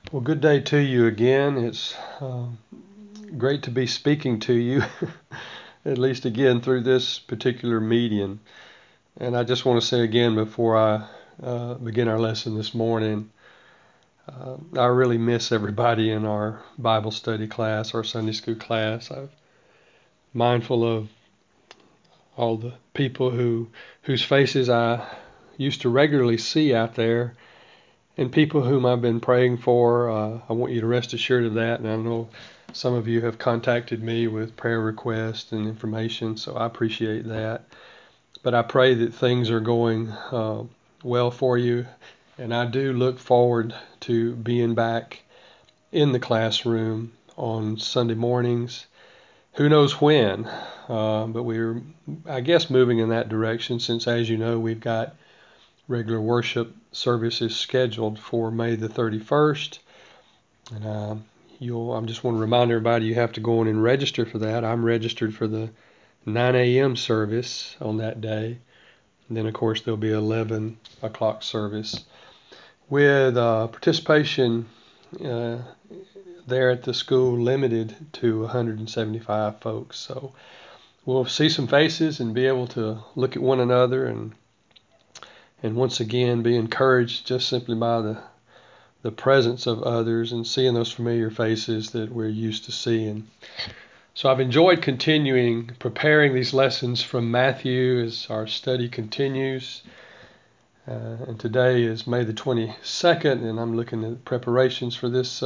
Well, good day to you again. It's great to be speaking to you, at least again through this particular medium. And I just want to say again before I begin our lesson this morning, I really miss everybody in our Bible study class, our Sunday school class. I'm mindful of all the people whose faces I used to regularly see out there and people whom I've been praying for. I want you to rest assured of that. And I know some of you have contacted me with prayer requests and information, so I appreciate that. But I pray that things are going well for you. And I do look forward to being back in the classroom on Sunday mornings. Who knows when? But we're, I guess, moving in that direction since, as you know, we've got regular worship services scheduled for May the 31st. And I just want to remind everybody you have to go in and register for that. I'm registered for the 9 a.m. service on that day. And then, of course, there'll be 11 o'clock service with participation there at the school limited to 175 folks. So we'll see some faces and be able to look at one another and once again be encouraged just simply by the presence of others and seeing those familiar faces that we're used to seeing. So I've enjoyed preparing these lessons from Matthew as our study continues. And today is May the 22nd, and I'm looking at preparations for this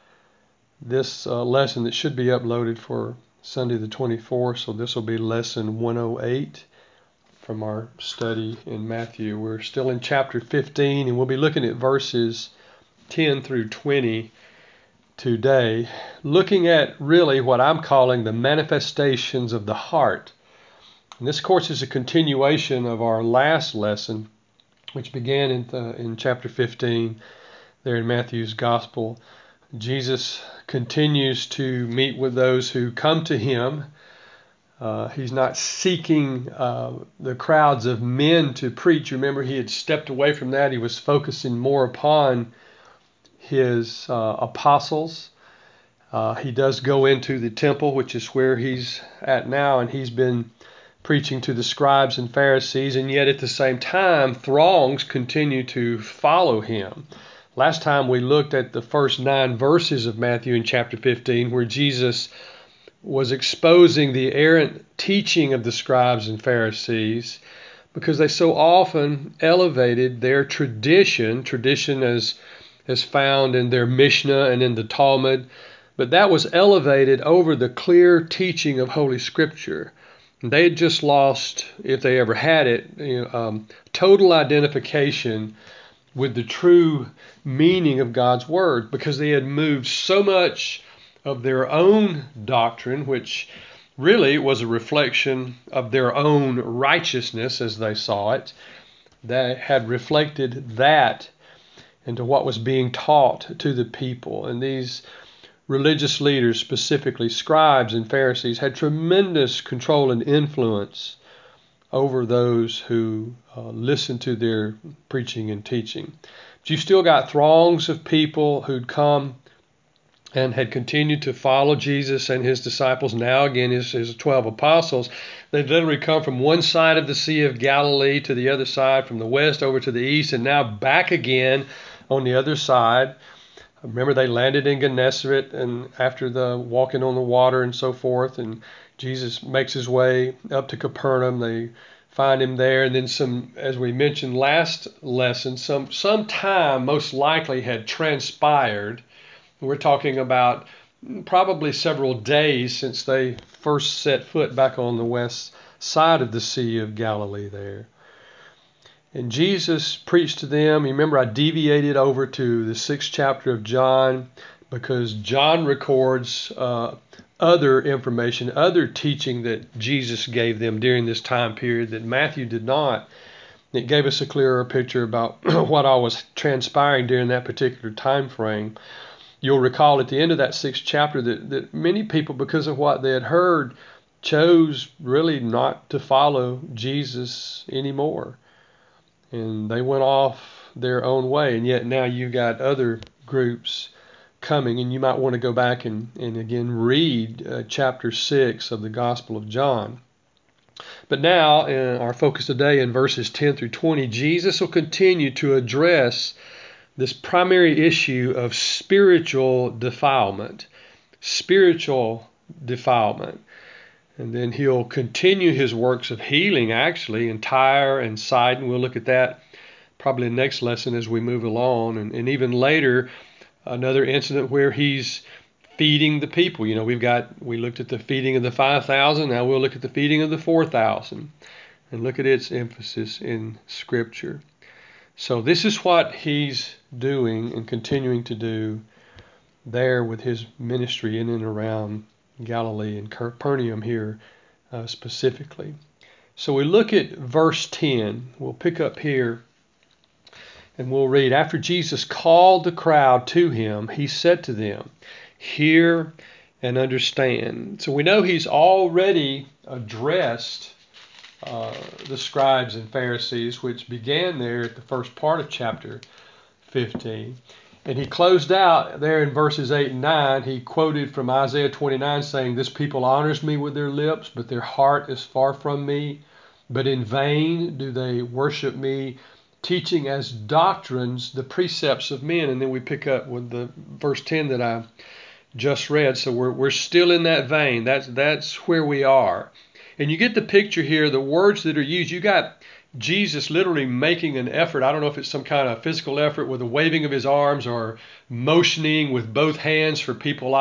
lesson that should be uploaded for Sunday the 24th. So this will be lesson 108 from our study in Matthew. We're still in chapter 15, and we'll be looking at verses 10 through 20 today, looking at really what I'm calling the manifestations of the heart. And this, of course, is a continuation of our last lesson, which began in chapter 15 there in Matthew's Gospel. Jesus continues to meet with those who come to him. He's not seeking the crowds of men to preach. Remember, he had stepped away from that. He was focusing more upon his apostles. He does go into the temple, which is where he's at now, and he's been preaching to the scribes and Pharisees, and yet at the same time, throngs continue to follow him. Last time we looked at the first 9 verses of Matthew in chapter 15, where Jesus was exposing the errant teaching of the scribes and Pharisees because they so often elevated their tradition as found in their Mishnah and in the Talmud, but that was elevated over the clear teaching of Holy Scripture. They had just lost, if they ever had it, total identification with the true meaning of God's Word because they had moved so much of their own doctrine, which really was a reflection of their own righteousness as they saw it. They had reflected that into what was being taught to the people. And these religious leaders, specifically scribes and Pharisees, had tremendous control and influence over those who listened to their preaching and teaching. But you've still got throngs of people who'd come and had continued to follow Jesus and his disciples, now again his 12 apostles. They'd literally come from one side of the Sea of Galilee to the other side, from the west over to the east, and now back again on the other side. Remember, they landed in Gennesaret and after the walking on the water and so forth, and Jesus makes his way up to Capernaum. They find him there, and then some, as we mentioned last lesson, some time most likely had transpired. We're talking about probably several days since they first set foot back on the west side of the Sea of Galilee there. And Jesus preached to them. Remember, I deviated over to the 6th chapter of John because John records other information, other teaching that Jesus gave them during this time period that Matthew did not. It gave us a clearer picture about what all was transpiring during that particular time frame. You'll recall at the end of that 6th chapter that many people, because of what they had heard, chose really not to follow Jesus anymore. And they went off their own way. And yet now you've got other groups coming. And you might want to go back and again read chapter 6 of the Gospel of John. But now, our focus today in verses 10 through 20, Jesus will continue to address this primary issue of spiritual defilement. Spiritual defilement. And then he'll continue his works of healing, actually, in Tyre and Sidon. We'll look at that probably in the next lesson as we move along. And even later, another incident where he's feeding the people. You know, we looked at the feeding of the 5,000. Now we'll look at the feeding of the 4,000 and look at its emphasis in Scripture. So this is what he's doing and continuing to do there with his ministry in and around Galilee and Capernaum here specifically. So we look at verse 10. We'll pick up here and we'll read, "After Jesus called the crowd to him, he said to them, 'Hear and understand.'" So we know he's already addressed the scribes and Pharisees, which began there at the first part of chapter 15. And he closed out there in verses 8 and 9. He quoted from Isaiah 29 saying, "This people honors me with their lips, but their heart is far from me. But in vain do they worship me, teaching as doctrines the precepts of men." And then we pick up with the verse 10 that I just read. So we're still in that vein. That's where we are. And you get the picture here, the words that are used. You got Jesus literally making an effort. I don't know if it's some kind of physical effort with the waving of his arms or motioning with both hands for people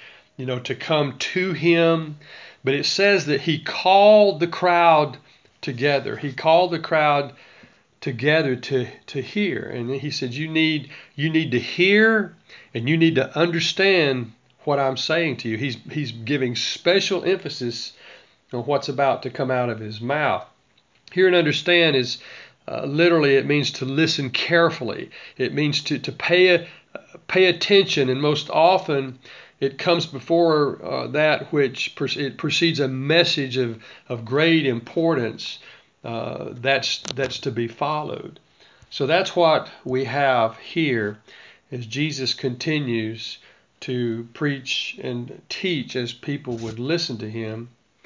to come to him. But it says that he called the crowd together. He called the crowd together to hear. And he said, you need to hear and you need to understand what I'm saying to you. He's giving special emphasis on what's about to come out of his mouth. Hear and understand is literally, it means to listen carefully. It means to pay attention, and most often it comes before that which it precedes a message of great importance that's to be followed. So that's what we have here as Jesus continues to preach and teach as people would listen to him.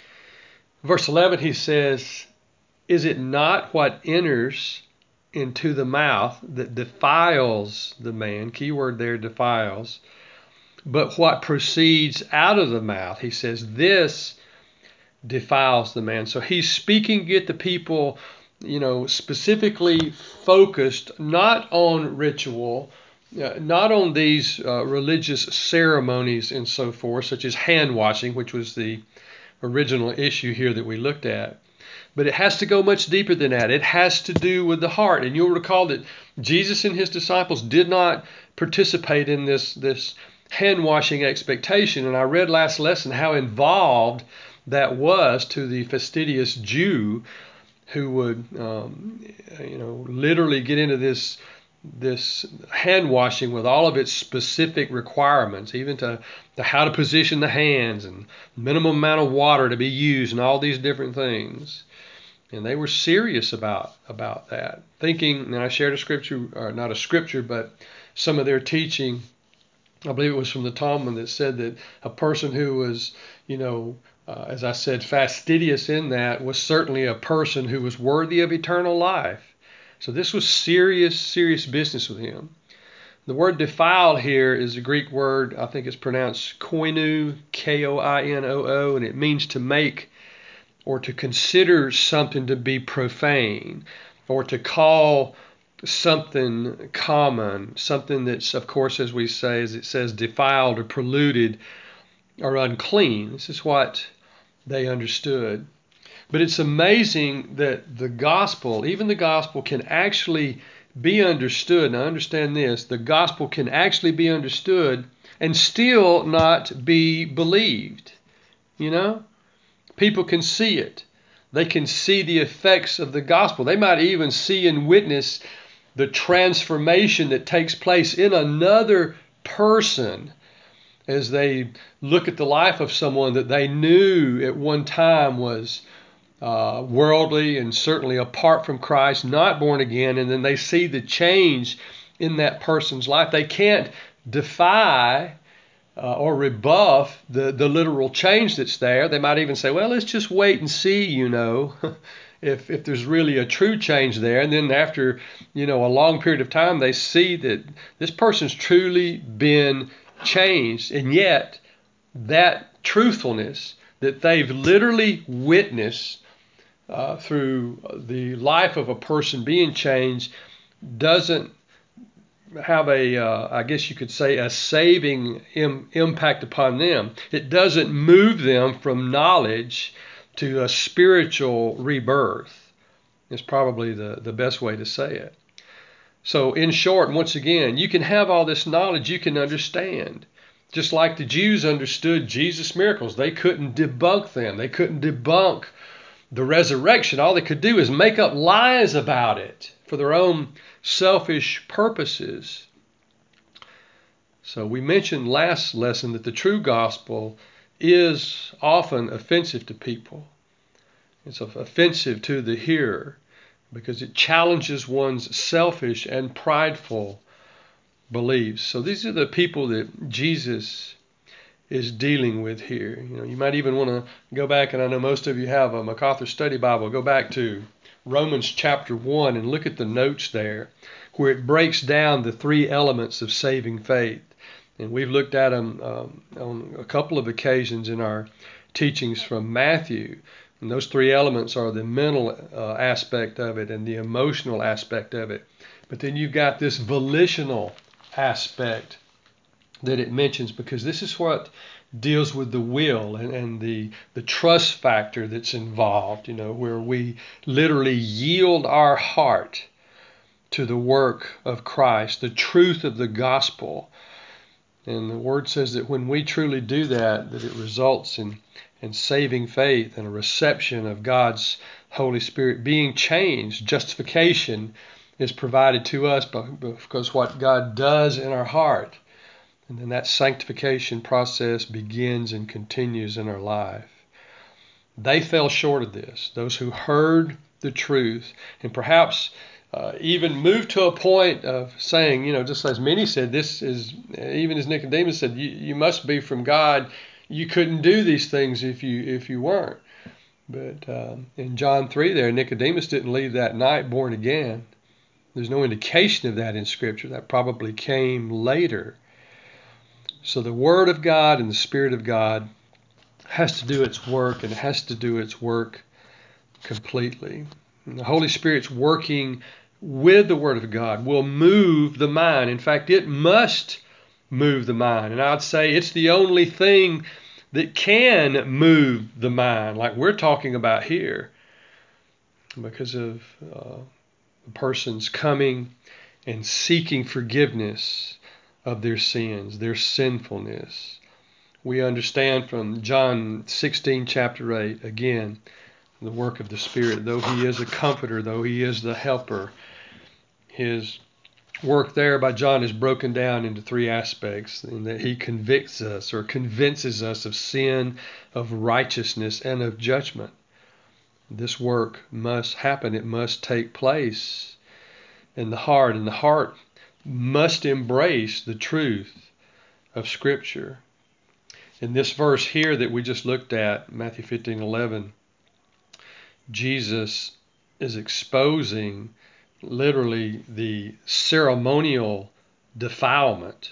Verse 11, he says, "Is it not what enters into the mouth that defiles the man?" Key word there, defiles. "But what proceeds out of the mouth," he says, "this defiles the man." So he's speaking, get the people, specifically focused not on ritual, not on these religious ceremonies and so forth, such as hand washing, which was the original issue here that we looked at. But it has to go much deeper than that. It has to do with the heart. And you'll recall that Jesus and his disciples did not participate in this hand-washing expectation. And I read last lesson how involved that was to the fastidious Jew who would, literally get into this hand washing with all of its specific requirements, even to how to position the hands and minimum amount of water to be used and all these different things. And they were serious about that, thinking, and I shared a scripture, or not a scripture, but some of their teaching, I believe it was from the Talmud, that said that a person who was, as I said, fastidious in that was certainly a person who was worthy of eternal life. So this was serious business with him. The word defiled here is a Greek word, I think it's pronounced koinoo, Koinoo, and it means to make or to consider something to be profane, or to call something common, something that's, of course, as we say, as it says, defiled or polluted or unclean. This is what they understood. But it's amazing that the gospel, even the gospel, can actually be understood. Now understand this, the gospel can actually be understood and still not be believed. People can see it. They can see the effects of the gospel. They might even see and witness the transformation that takes place in another person as they look at the life of someone that they knew at one time was worldly and certainly apart from Christ, not born again, and then they see the change in that person's life. They can't defy or rebuff the literal change that's there. They might even say, well, let's just wait and see, if there's really a true change there. And then after, a long period of time, they see that this person's truly been changed. And yet that truthfulness that they've literally witnessed through the life of a person being changed doesn't have I guess you could say, a saving impact upon them. It doesn't move them from knowledge to a spiritual rebirth. Is probably the best way to say it. So in short, once again, you can have all this knowledge, you can understand. Just like the Jews understood Jesus' miracles, they couldn't debunk them. They couldn't debunk the resurrection. All they could do is make up lies about it for their own selfish purposes. So we mentioned last lesson that the true gospel is often offensive to people. It's offensive to the hearer because it challenges one's selfish and prideful beliefs. So these are the people that Jesus is dealing with here. You might even want to go back, and I know most of you have a MacArthur Study Bible, go back to Romans chapter 1 and look at the notes there where it breaks down the three elements of saving faith. And we've looked at them on a couple of occasions in our teachings from Matthew. And those three elements are the mental aspect of it and the emotional aspect of it. But then you've got this volitional aspect that it mentions, because this is what deals with the will and the trust factor that's involved, where we literally yield our heart to the work of Christ, the truth of the gospel. And the Word says that when we truly do that it results in saving faith and a reception of God's Holy Spirit being changed. Justification is provided to us because what God does in our heart. And then that sanctification process begins and continues in our life. They fell short of this, those who heard the truth and perhaps even moved to a point of saying, just as many said, this is, even as Nicodemus said, you must be from God. You couldn't do these things if you weren't. But in John 3 there, Nicodemus didn't leave that night born again. There's no indication of that in Scripture. That probably came later. So the Word of God and the Spirit of God has to do its work, and it has to do its work completely. And the Holy Spirit's working with the Word of God will move the mind. In fact, it must move the mind. And I'd say it's the only thing that can move the mind, like we're talking about here, because of a person's coming and seeking forgiveness of their sins, their sinfulness. We understand from John 16, chapter 8, again, the work of the Spirit. Though He is a comforter, though He is the helper, His work there by John is broken down into three aspects, in that He convicts us or convinces us of sin, of righteousness, and of judgment. This work must happen. It must take place in the heart, and the heart must embrace the truth of Scripture. In this verse here that we just looked at, Matthew 15:11, Jesus is exposing literally the ceremonial defilement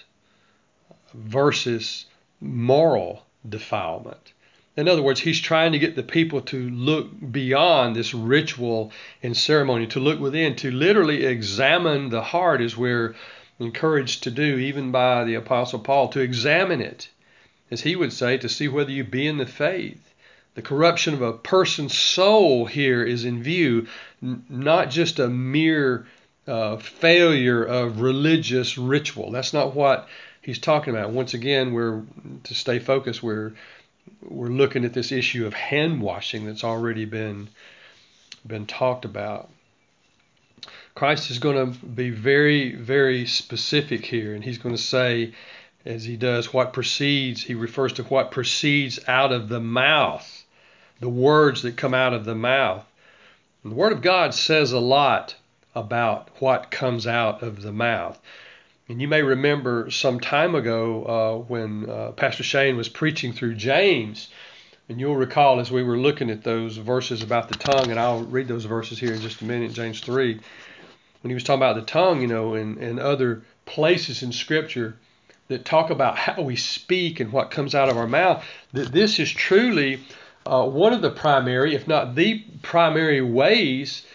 versus moral defilement. In other words, He's trying to get the people to look beyond this ritual and ceremony, to look within, to literally examine the heart, as we're encouraged to do, even by the Apostle Paul, to examine it, as he would say, to see whether you be in the faith. The corruption of a person's soul here is in view, not just a mere failure of religious ritual. That's not what he's talking about. Once again, to stay focused, we're looking at this issue of hand washing that's already been talked about. Christ is going to be very, very specific here, and He's going to say, as He does, He refers to what proceeds out of the mouth, the words that come out of the mouth. And the Word of God says a lot about what comes out of the mouth. And you may remember some time ago when Pastor Shane was preaching through James, and you'll recall as we were looking at those verses about the tongue, and I'll read those verses here in just a minute, James 3, when he was talking about the tongue, and other places in Scripture that talk about how we speak and what comes out of our mouth, that this is truly one of the primary, if not the primary ways,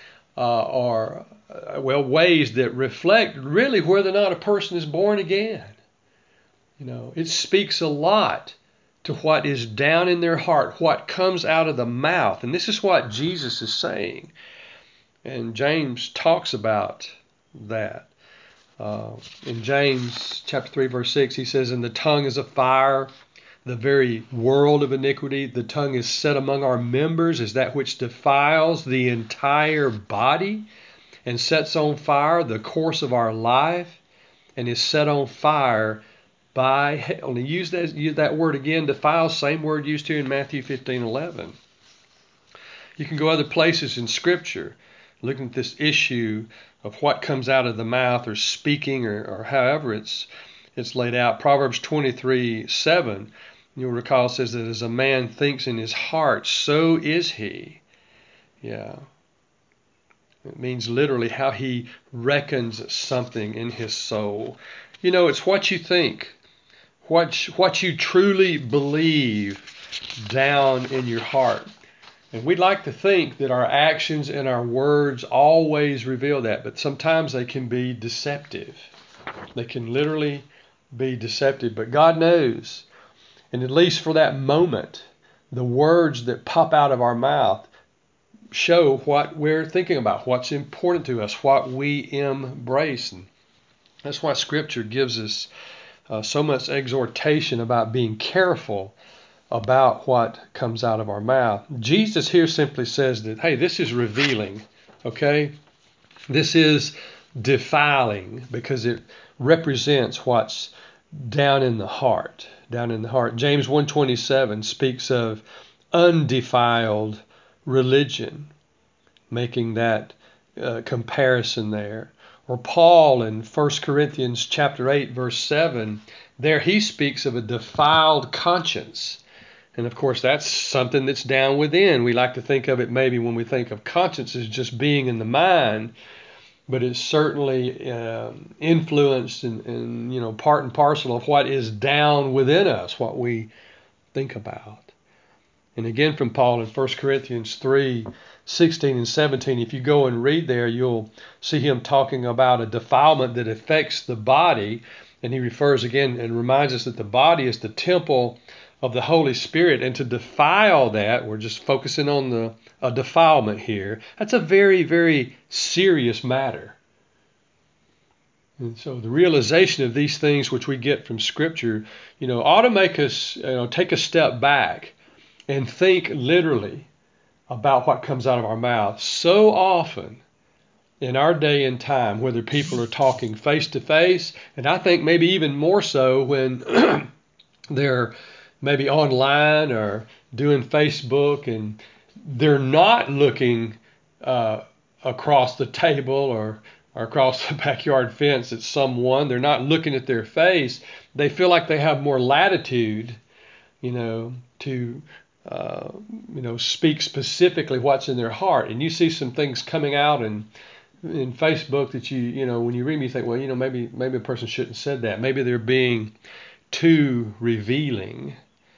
ways that reflect really whether or not a person is born again. It speaks a lot to what is down in their heart, what comes out of the mouth. And this is what Jesus is saying. And James talks about that. In James chapter 3, verse 6, he says, "And the tongue is a fire, the very world of iniquity. The tongue is set among our members as that which defiles the entire body and sets on fire the course of our life, and is set on fire by hell." And use that word again, defile, same word used here in Matthew 15:11. You can go other places in Scripture looking at this issue of what comes out of the mouth, or speaking, or however it's laid out. Proverbs 23:7, you'll recall, says that as a man thinks in his heart, so is he. Yeah. It means literally how he reckons something in his soul. It's what you think, what you truly believe down in your heart. And we'd like to think that our actions and our words always reveal that, but sometimes they can be deceptive. They can literally be deceptive, but God knows. And at least for that moment, the words that pop out of our mouth show what we're thinking about, what's important to us, what we embrace. And that's why Scripture gives us so much exhortation about being careful about what comes out of our mouth. Jesus here simply says that, hey, this is revealing, okay? This is defiling because it represents what's down in the heart, James 1:27 speaks of undefiled religion, making that comparison there. Or Paul in 1 Corinthians chapter 8, verse 7, there he speaks of a defiled conscience. And of course, that's something that's down within. We like to think of it maybe when we think of conscience as just being in the mind, but it's certainly influenced and part and parcel of what is down within us, what we think about. And again from Paul in 1 Corinthians 3:16 and 17, if you go and read there, you'll see him talking about a defilement that affects the body. And he refers again and reminds us that the body is the temple of the Holy Spirit. And to defile that, we're just focusing on a defilement here. That's a very, very serious matter. And so the realization of these things which we get from Scripture, ought to make us take a step back and think literally about what comes out of our mouth. So often in our day and time, whether people are talking face to face, and I think maybe even more so when they're maybe online or doing Facebook and they're not looking across the table or across the backyard fence at someone, they're not looking at their face, they feel like they have more latitude, to speak specifically what's in their heart. And you see some things coming out in Facebook that when you read, you think, well, maybe a person shouldn't have said that. Maybe they're being too revealing.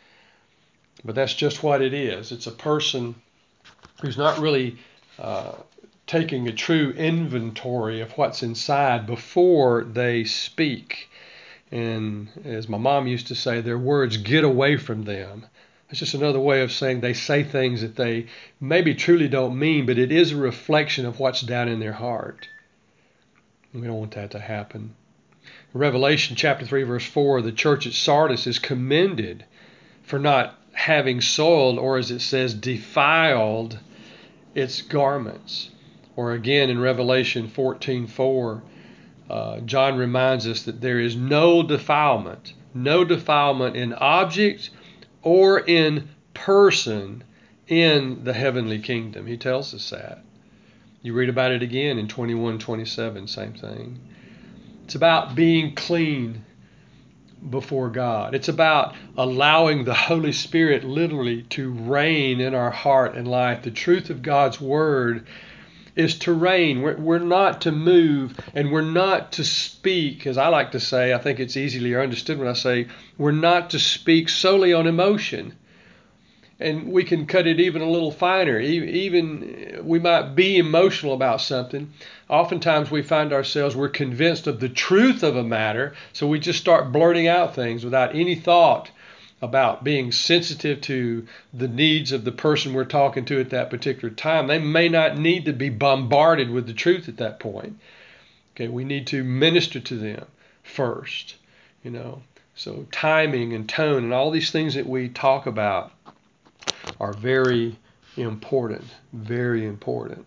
But that's just what it is. It's a person who's not really taking a true inventory of what's inside before they speak. And as my mom used to say, their words get away from them. It's just another way of saying they say things that they maybe truly don't mean, but it is a reflection of what's down in their heart. And we don't want that to happen. In Revelation chapter 3, verse 4, the church at Sardis is commended for not having soiled, or as it says, defiled its garments. Or again in Revelation 14:4, John reminds us that there is no defilement in object or in person in the heavenly kingdom. He tells us that. You read about it again in 21:27, same thing. It's about being clean before God. It's about allowing the Holy Spirit literally to reign in our heart and life. The truth of God's Word is to reign. We're not to move, and we're not to speak, as I like to say. I think it's easily understood when I say we're not to speak solely on emotion. And we can cut it even a little finer. Even we might be emotional about something. Oftentimes we find ourselves, we're convinced of the truth of a matter, so we just start blurting out things without any thought about being sensitive to the needs of the person we're talking to at that particular time. They may not need to be bombarded with the truth at that point. Okay, we need to minister to them first, So timing and tone and all these things that we talk about are very important, very important.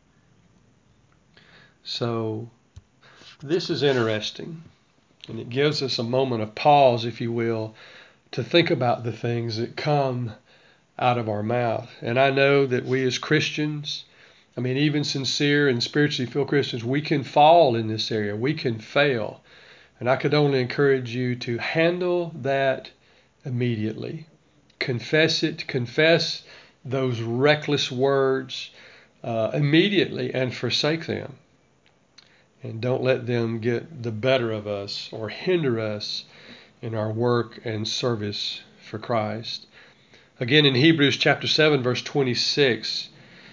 So this is interesting, and it gives us a moment of pause, if you will, to think about the things that come out of our mouth. And I know that we as Christians, even sincere and spiritually filled Christians, we can fall in this area. We can fail. And I could only encourage you to handle that immediately. Confess it. Confess those reckless words immediately and forsake them. And don't let them get the better of us or hinder us in our work and service for Christ. Again, in Hebrews chapter 7, verse 26,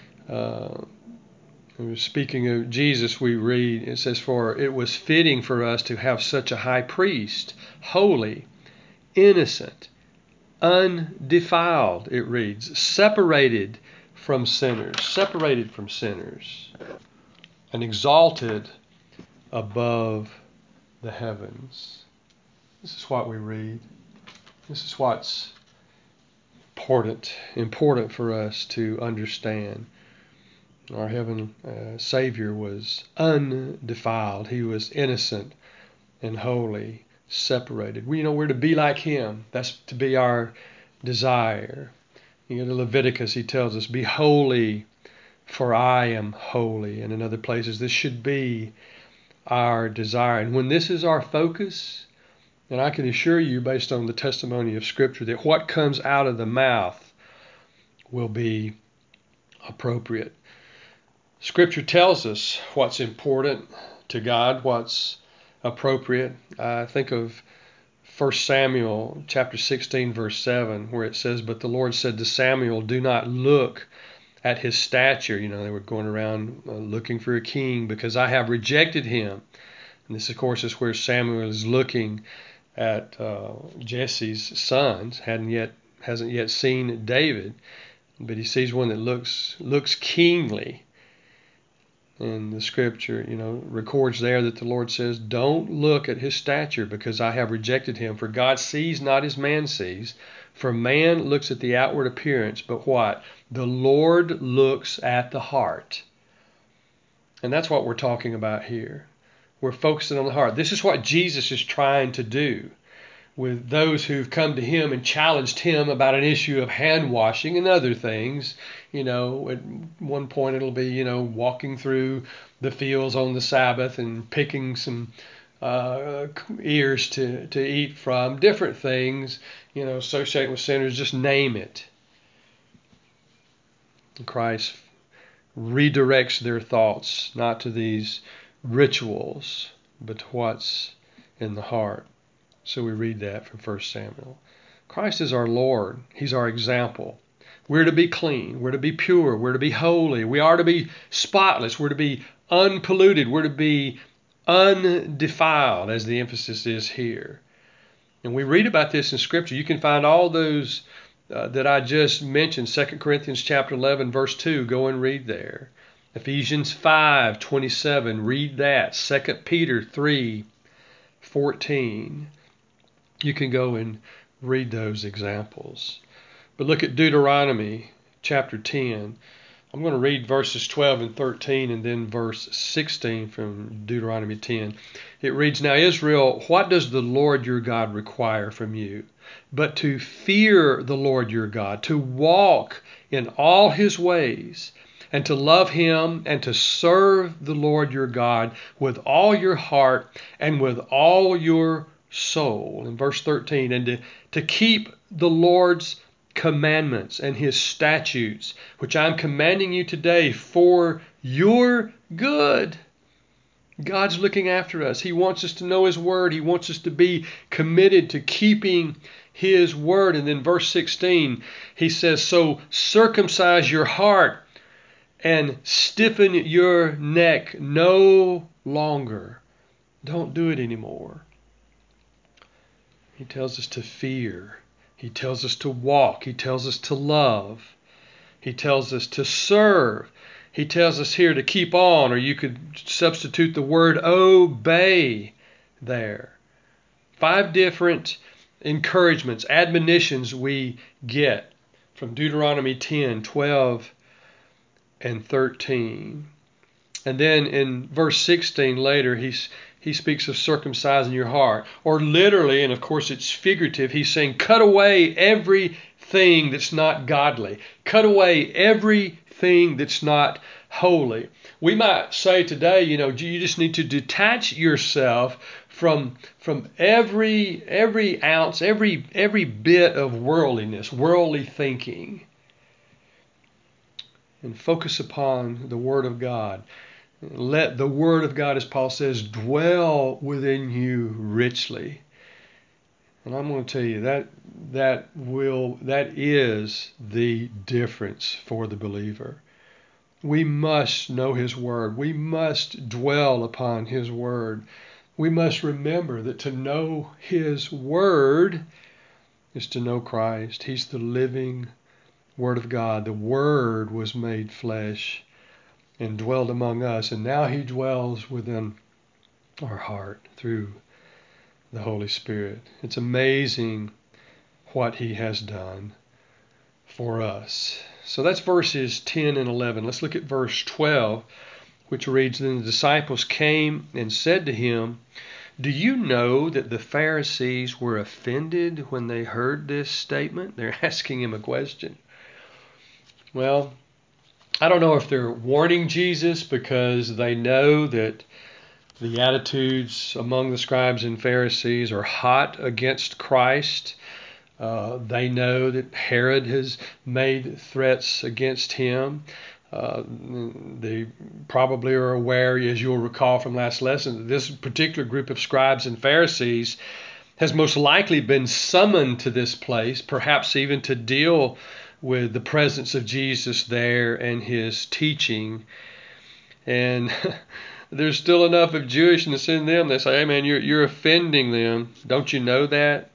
speaking of Jesus, we read, it says, "For it was fitting for us to have such a high priest, holy, innocent, undefiled," it reads, separated from sinners, and exalted above the heavens. This is what we read. This is what's important for us to understand. Our heavenly Savior was undefiled. He was innocent and holy, separated. We're to be like Him. That's to be our desire. In Leviticus, He tells us, "Be holy, for I am holy." And in other places, this should be our desire. And when this is our focus, and I can assure you, based on the testimony of Scripture, that what comes out of the mouth will be appropriate. Scripture tells us what's important to God, what's appropriate. I think of 1 Samuel chapter 16, verse 7, where it says, "But the Lord said to Samuel, do not look at his stature." They were going around looking for a king, "because I have rejected him." And this, of course, is where Samuel is looking at Jesse's sons. Hasn't yet seen David, but he sees one that looks kingly. And the Scripture, records there that the Lord says, "Don't look at his stature, because I have rejected him. For God sees not as man sees. For man looks at the outward appearance, but what? The Lord looks at the heart." And that's what we're talking about here. We're focusing on the heart. This is what Jesus is trying to do with those who've come to Him and challenged Him about an issue of hand washing and other things. At one point it'll be, walking through the fields on the Sabbath and picking some ears to eat from, different things, associated with sinners, just name it. And Christ redirects their thoughts not to these rituals, but to what's in the heart. So we read that from 1 Samuel. Christ is our Lord. He's our example. We're to be clean. We're to be pure. We're to be holy. We are to be spotless. We're to be unpolluted. We're to be undefiled, as the emphasis is here. And we read about this in Scripture. You can find all those that I just mentioned. 2 Corinthians chapter 11, verse 2. Go and read there. Ephesians 5:27. Read that. 2 Peter 3:14. You can go and read those examples. But look at Deuteronomy chapter 10. I'm going to read verses 12 and 13 and then verse 16 from Deuteronomy 10. It reads, "Now Israel, what does the Lord your God require from you? But to fear the Lord your God, to walk in all His ways, and to love him and to serve the Lord your God with all your heart and with all your soul. In verse 13, and to keep the Lord's commandments and his statutes, which I'm commanding you today for your good. God's looking after us. He wants us to know his word. He wants us to be committed to keeping his word. And then verse 16, he says, so circumcise your heart and stiffen your neck no longer. Don't do it anymore. He tells us to fear. He tells us to walk. He tells us to love. He tells us to serve. He tells us here to keep on, or you could substitute the word obey there. 5 different encouragements, admonitions we get from Deuteronomy 10, 12, and 13. And then in verse 16 later, he speaks of circumcising your heart. Or literally, and of course it's figurative, he's saying cut away everything that's not godly. Cut away everything that's not holy. We might say today, you just need to detach yourself from every ounce, every bit of worldliness, worldly thinking, and focus upon the Word of God. Let the Word of God, as Paul says, dwell within you richly. And I'm going to tell you that is the difference for the believer. We must know his word. We must dwell upon his word. We must remember that to know his word is to know Christ. He's the living Word of God. The Word was made flesh and dwelled among us, and now he dwells within our heart through the Holy Spirit. It's amazing what he has done for us. So that's verses 10 and 11. Let's look at verse 12, which reads, then the disciples came and said to him, do you know that the Pharisees were offended when they heard this statement? They're asking him a question. Well, I don't know if they're warning Jesus because they know that the attitudes among the scribes and Pharisees are hot against Christ. They know that Herod has made threats against him. They probably are aware, as you'll recall from last lesson, that this particular group of scribes and Pharisees has most likely been summoned to this place, perhaps even to deal with the presence of Jesus there and his teaching. And there's still enough of Jewishness in them. They say, hey man, you're offending them. Don't you know that?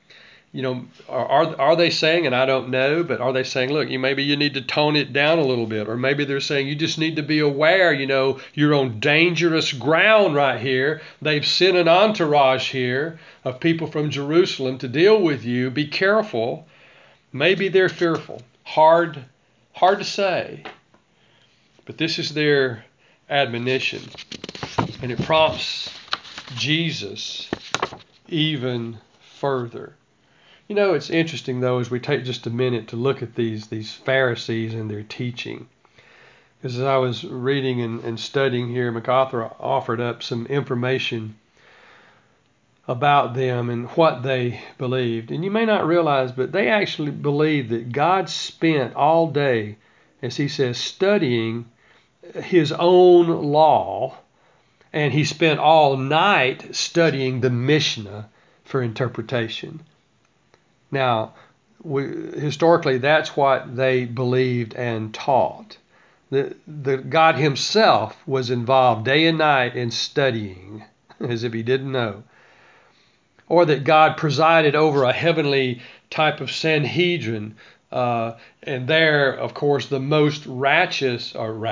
Are they saying, and I don't know, but are they saying, look, maybe you need to tone it down a little bit? Or maybe they're saying you just need to be aware, you're on dangerous ground right here. They've sent an entourage here of people from Jerusalem to deal with you. Be careful. Maybe they're fearful. Hard to say. But this is their admonition. And it prompts Jesus even further. It's interesting, though, as we take just a minute to look at these Pharisees and their teaching. Because as I was reading and studying here, MacArthur offered up some information about them and what they believed. And you may not realize, but they actually believed that God spent all day, as he says, studying his own law, and he spent all night studying the Mishnah for interpretation. Now, historically, that's what they believed and taught. The God himself was involved day and night in studying, as if he didn't know. Or that God presided over a heavenly type of Sanhedrin. And there, of course, the most righteous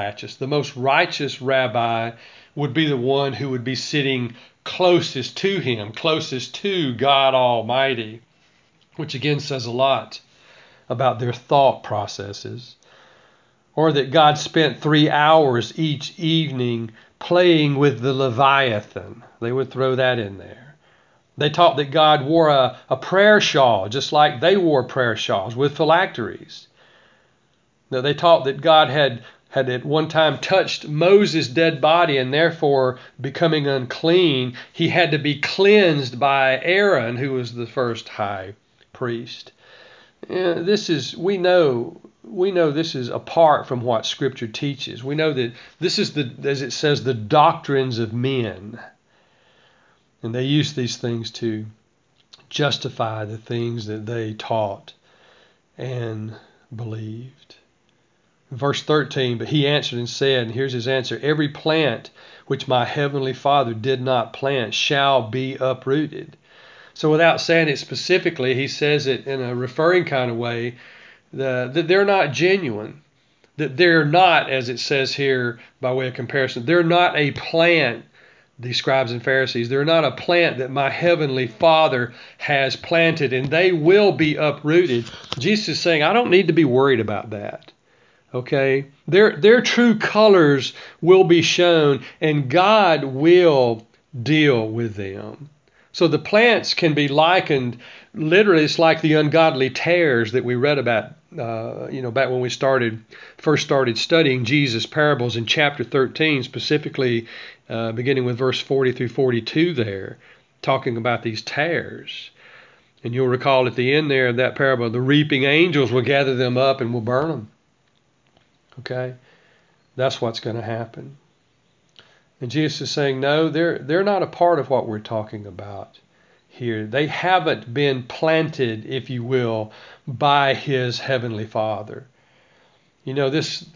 rabbi would be the one who would be sitting closest to him, closest to God Almighty, which again says a lot about their thought processes. Or that God spent 3 hours each evening playing with the Leviathan. They would throw that in there. They taught that God wore a prayer shawl, just like they wore prayer shawls with phylacteries. Now, they taught that God had had at one time touched Moses' dead body and therefore becoming unclean, he had to be cleansed by Aaron, who was the first high priest. We know this is apart from what Scripture teaches. We know that this is as it says, the doctrines of men. And they use these things to justify the things that they taught and believed. Verse 13, but he answered and said, and here's his answer, every plant which my heavenly Father did not plant shall be uprooted. So without saying it specifically, he says it in a referring kind of way, that they're not genuine, that they're not, as it says here by way of comparison, they're not a plant, the scribes and Pharisees, they're not a plant that my heavenly Father has planted, and they will be uprooted. Jesus is saying, I don't need to be worried about that. Okay, their true colors will be shown, and God will deal with them. So the plants can be likened, literally, it's like the ungodly tares that we read about, back when we first started studying Jesus' parables in chapter 13, specifically beginning with verse 40 through 42 there, talking about these tares. And you'll recall at the end there of that parable, the reaping angels will gather them up and will burn them. Okay, that's what's going to happen. And Jesus is saying, no, they're not a part of what we're talking about here. They haven't been planted, if you will, by his heavenly Father. This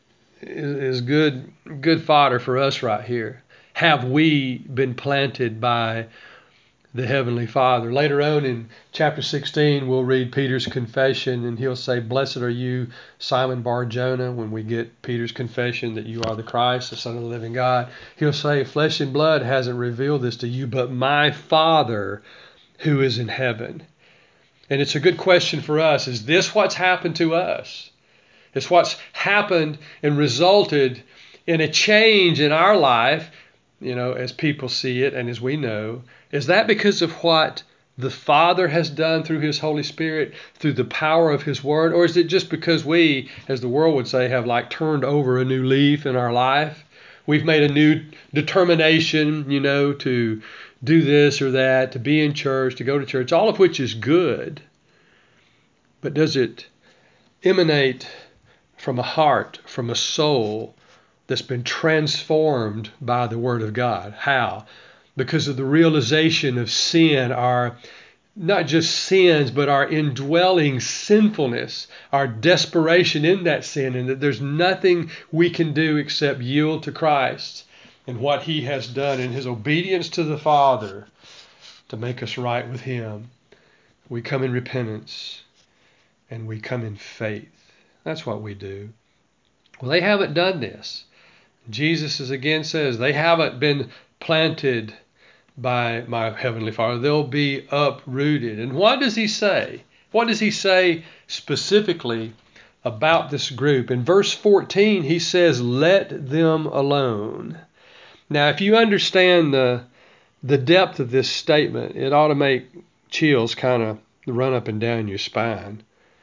is good fodder for us right here. Have we been planted by the Heavenly Father? Later on in chapter 16, we'll read Peter's confession, and he'll say, blessed are you, Simon Bar-Jonah, when we get Peter's confession that you are the Christ, the Son of the living God. He'll say, flesh and blood hasn't revealed this to you, but my Father who is in heaven. And it's a good question for us. Is this what's happened to us? It's what's happened and resulted in a change in our life, as people see it and as we know. Is that because of what the Father has done through his Holy Spirit, through the power of his Word? Or is it just because we, as the world would say, have turned over a new leaf in our life? We've made a new determination, to do this or that, to be in church, to go to church, all of which is good. But does it emanate from a heart, from a soul that's been transformed by the Word of God? How? Because of the realization of sin, our not just sins, but our indwelling sinfulness, our desperation in that sin, and that there's nothing we can do except yield to Christ and what he has done in his obedience to the Father to make us right with him. We come in repentance and we come in faith. That's what we do. Well, they haven't done this. Jesus again says they haven't been planted by my heavenly Father. They'll be uprooted. And what does he say? What does he say specifically about this group? In verse 14, he says, let them alone. Now, if you understand the depth of this statement, it ought to make chills kind of run up and down your spine.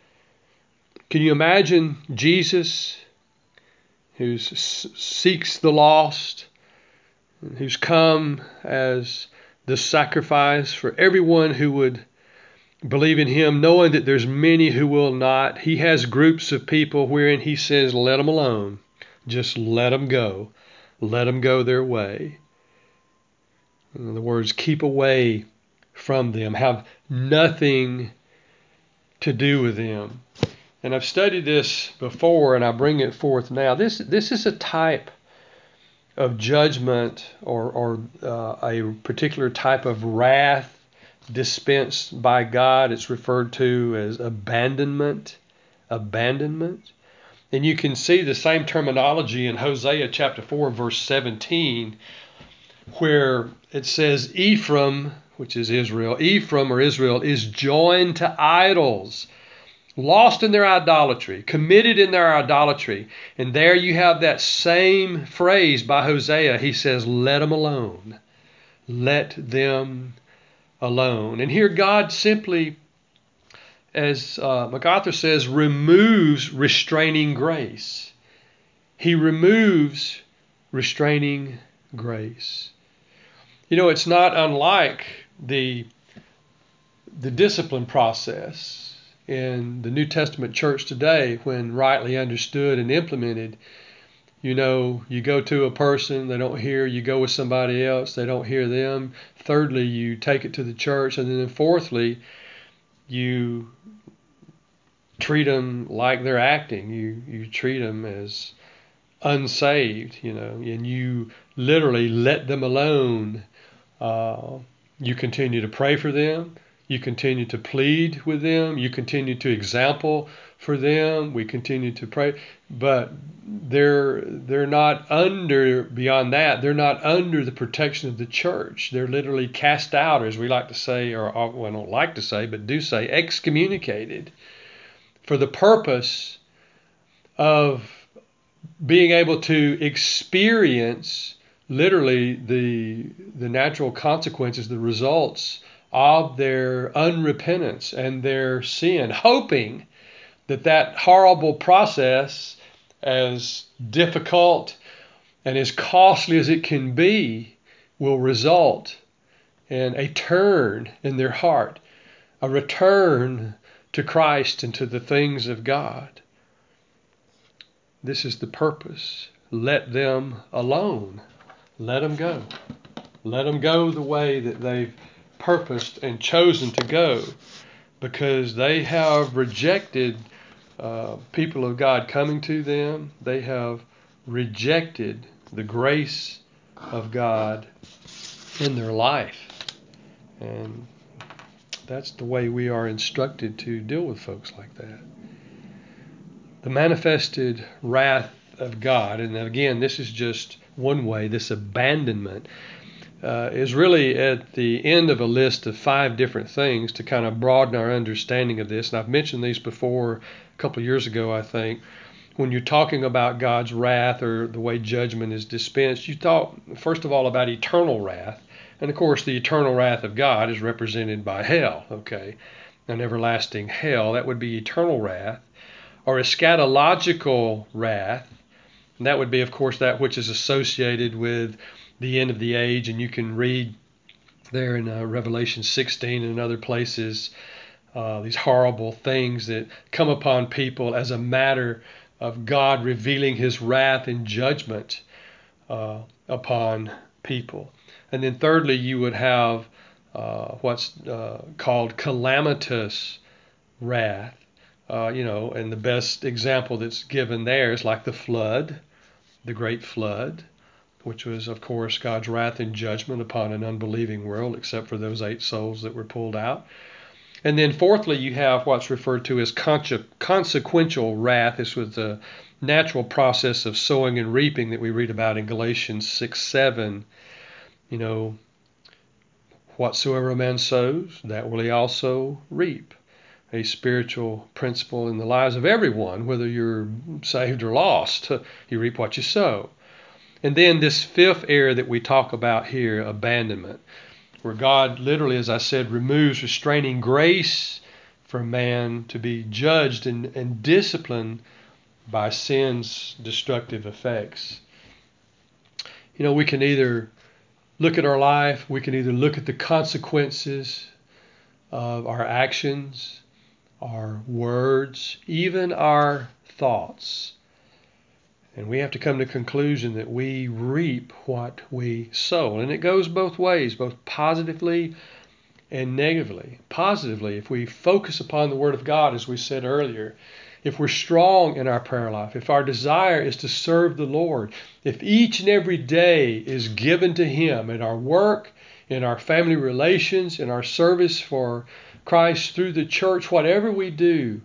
Can you imagine Jesus, who seeks the lost, who's come as the sacrifice for everyone who would believe in him, knowing that there's many who will not? He has groups of people wherein he says, let them alone. Just let them go. Let them go their way. In other words, keep away from them. Have nothing to do with them. And I've studied this before, and I bring it forth now. This is a type of judgment or a particular type of wrath dispensed by God. It's referred to as abandonment. Abandonment. And you can see the same terminology in Hosea chapter 4, verse 17, where it says Ephraim, which is Israel, Ephraim or Israel is joined to idols, lost in their idolatry, committed in their idolatry. And there you have that same phrase by Hosea. He says, let them alone. Let them alone. And here God simply, as MacArthur says, removes restraining grace. He removes restraining grace. It's not unlike the discipline process in the New Testament church today when rightly understood and implemented. You go to a person, they don't hear, you go with somebody else, they don't hear them. Thirdly, you take it to the church. And then fourthly, you treat them like they're acting. You treat them as unsaved, and you literally let them alone. You continue to pray for them. You continue to plead with them. You continue to example for them. We continue to pray. But they're not beyond that, they're not under the protection of the church. They're literally cast out, as we like to say, or well, I don't like to say, but do say, excommunicated, for the purpose of being able to experience literally the natural consequences, the results of their unrepentance and their sin, hoping that horrible process, as difficult and as costly as it can be, will result in a turn in their heart, a return to Christ and to the things of God. This is the purpose. Let them alone. Let them go. Let them go the way that they've purposed and chosen to go, because they have rejected people of God coming to them. They have rejected the grace of God in their life. And that's the way we are instructed to deal with folks like that. The manifested wrath of God, and again, this is just one way, this abandonment, is really at the end of a list of 5 different things to kind of broaden our understanding of this. And I've mentioned these before a couple of years ago, I think. When you're talking about God's wrath or the way judgment is dispensed, you thought, first of all, about eternal wrath. And of course, the eternal wrath of God is represented by hell, okay? An everlasting hell, that would be eternal wrath. Or eschatological wrath, and that would be, of course, that which is associated with the end of the age. And you can read there in Revelation 16 and in other places these horrible things that come upon people as a matter of God revealing his wrath and judgment upon people. And then thirdly, you would have what's called calamitous wrath. And the best example that's given there is like the flood, the great flood, which was, of course, God's wrath and judgment upon an unbelieving world, except for those 8 souls that were pulled out. And then fourthly, you have what's referred to as consequential wrath. This was the natural process of sowing and reaping that we read about in Galatians 6:7. Whatsoever a man sows, that will he also reap. A spiritual principle in the lives of everyone, whether you're saved or lost. You reap what you sow. And then this 5th area that we talk about here, abandonment, where God literally, as I said, removes restraining grace for man to be judged and disciplined by sin's destructive effects. We can either look at our life, we can either look at the consequences of our actions, our words, even our thoughts. And we have to come to the conclusion that we reap what we sow. And it goes both ways, both positively and negatively. Positively, if we focus upon the Word of God, as we said earlier, if we're strong in our prayer life, if our desire is to serve the Lord, if each and every day is given to Him in our work, in our family relations, in our service for Christ through the church, whatever we do,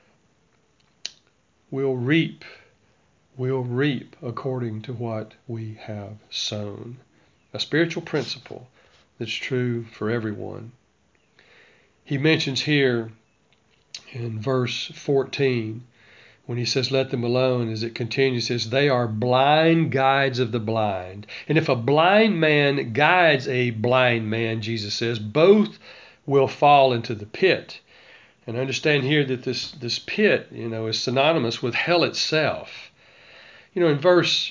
we'll reap according to what we have sown. A spiritual principle that's true for everyone. He mentions here in verse 14, when he says, let them alone, as it continues, says, they are blind guides of the blind. And if a blind man guides a blind man, Jesus says, both will fall into the pit. And understand here that this pit, is synonymous with hell itself. In verse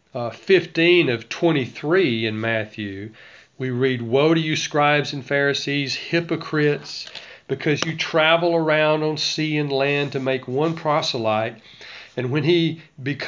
15 of 23 in Matthew, we read, "Woe to you, scribes and Pharisees, hypocrites, because you travel around on sea and land to make one proselyte, and when he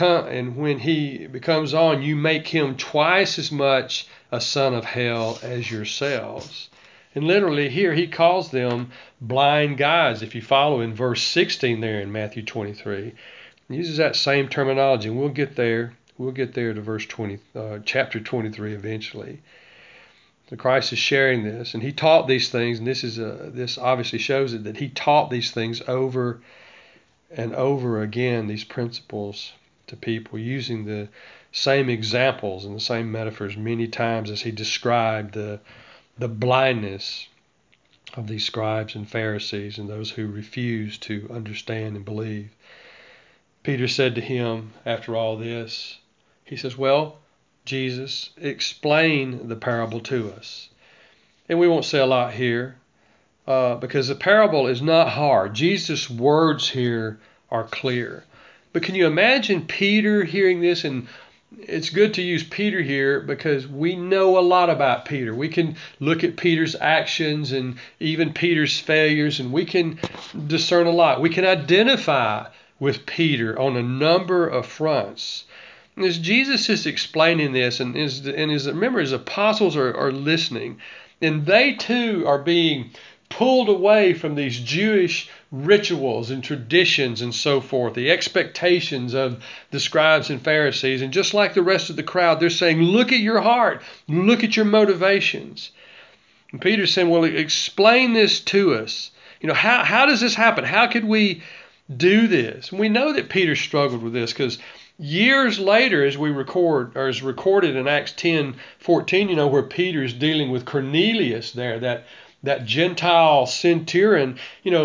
becomes on, you make him twice as much a son of hell as yourselves." And literally here he calls them blind guides. If you follow in verse 16 there in Matthew 23, he uses that same terminology, and we'll get there. We'll get there to verse 20, chapter 23 eventually. So Christ is sharing this, and he taught these things, and this obviously shows it, that he taught these things over and over again, these principles to people, using the same examples and the same metaphors many times as he described the blindness of these scribes and Pharisees and those who refused to understand and believe. Peter said to him after all this, he says, "Well, Jesus, explain the parable to us." And we won't say a lot here because the parable is not hard. Jesus' words here are clear. But can you imagine Peter hearing this? And it's good to use Peter here because we know a lot about Peter. We can look at Peter's actions and even Peter's failures, and we can discern a lot. We can identify with Peter on a number of fronts. As Jesus is explaining this, remember, his apostles are listening, and they too are being pulled away from these Jewish rituals and traditions and so forth, the expectations of the scribes and Pharisees. And just like the rest of the crowd, they're saying, look at your heart, look at your motivations. And Peter's saying, well, explain this to us. How does this happen? How could we do this? And we know that Peter struggled with this because years later, as recorded in Acts 10:14, where Peter's dealing with Cornelius there, that Gentile centurion,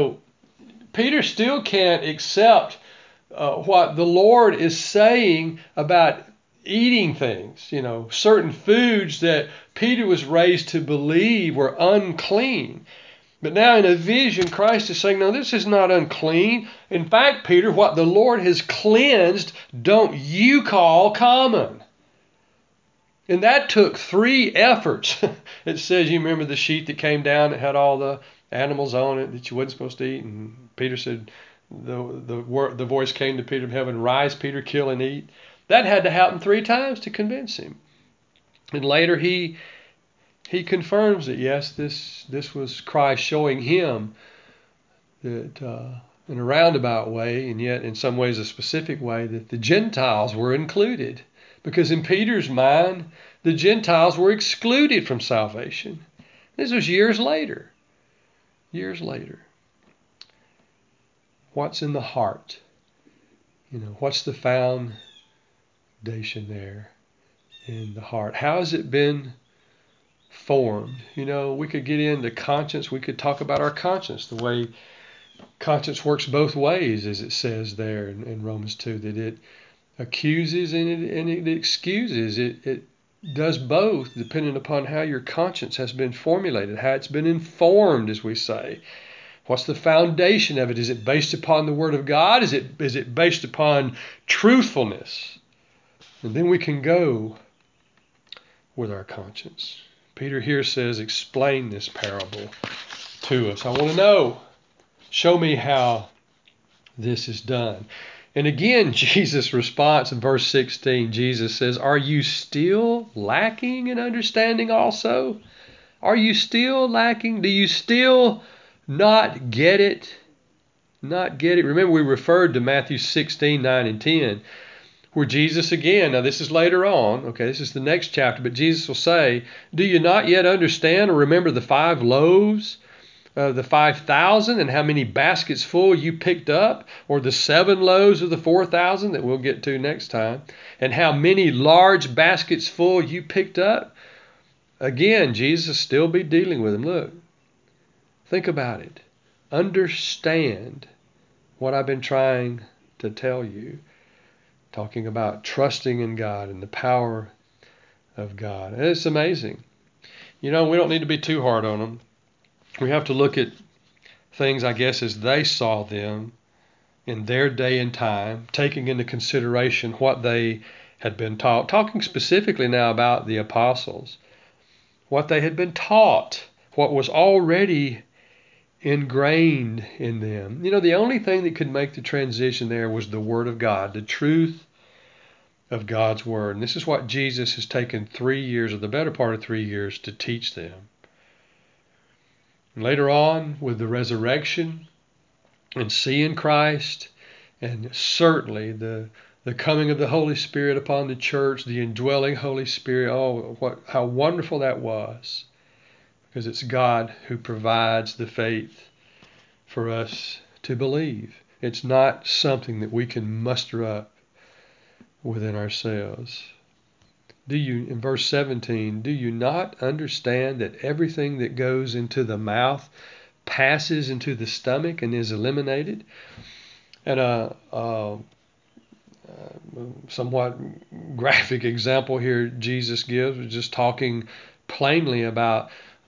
Peter still can't accept what the Lord is saying about eating things, certain foods that Peter was raised to believe were unclean. But now in a vision, Christ is saying, no, this is not unclean. In fact, Peter, what the Lord has cleansed, don't you call common. And that took 3 efforts. It says, you remember the sheet that came down that had all the animals on it that you wasn't supposed to eat? And Peter said, the voice came to Peter from heaven, "Rise, Peter, kill and eat." That had to happen 3 times to convince him. And later he confirms that, yes, this was Christ showing him that in a roundabout way, and yet in some ways a specific way, that the Gentiles were included. Because in Peter's mind, the Gentiles were excluded from salvation. This was years later. Years later. What's in the heart? What's the foundation there in the heart? How has it been formed? We could get into conscience. We could talk about our conscience, the way conscience works both ways, as it says there in Romans 2, that it accuses and it excuses. It does both, depending upon how your conscience has been formulated, how it's been informed, as we say. What's the foundation of it? Is it based upon the Word of God? Is it based upon truthfulness? And then we can go with our conscience. Peter here says, explain this parable to us. I want to know. Show me how this is done. And again, Jesus' response in verse 16, Jesus says, are you still lacking in understanding also? Are you still lacking? Do you still not get it? Not get it? Remember, we referred to Matthew 16:9 and 10, where Jesus again, now this is later on, okay, this is the next chapter, but Jesus will say, do you not yet understand or remember the 5 loaves? The 5,000 and how many baskets full you picked up, or the 7 loaves of the 4,000 that we'll get to next time, and how many large baskets full you picked up. Again, Jesus still be dealing with them. Look, think about it. Understand what I've been trying to tell you, talking about trusting in God and the power of God. And it's amazing. We don't need to be too hard on them. We have to look at things, I guess, as they saw them, in their day and time, taking into consideration what they had been taught, talking specifically now about the apostles, what they had been taught, what was already ingrained in them. The only thing that could make the transition there was the Word of God, the truth of God's Word. And this is what Jesus has taken 3 years, or the better part of 3 years, to teach them. And later on, with the resurrection and seeing Christ, and certainly the coming of the Holy Spirit upon the church, the indwelling Holy Spirit, how wonderful that was. Because it's God who provides the faith for us to believe. It's not something that we can muster up within ourselves. In verse 17, do you not understand that everything that goes into the mouth passes into the stomach and is eliminated? And a somewhat graphic example here Jesus gives, just talking plainly about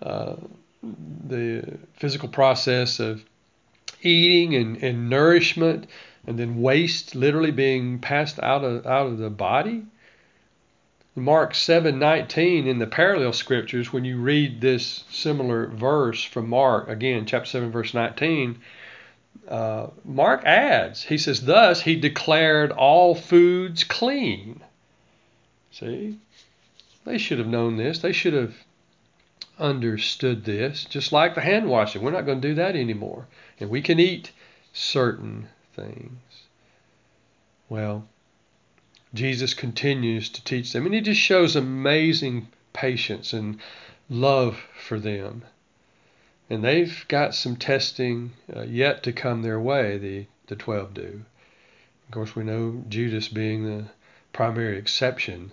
the physical process of eating and nourishment, and then waste literally being passed out of the body. Mark 7:19 in the parallel scriptures, when you read this similar verse from Mark, again, chapter 7, verse 19, Mark adds, he says, thus he declared all foods clean. See? They should have known this. They should have understood this. Just like the hand washing. We're not going to do that anymore. And we can eat certain things. Well, Jesus continues to teach them. And he just shows amazing patience and love for them. And they've got some testing yet to come their way, the 12 do. Of course, we know Judas being the primary exception.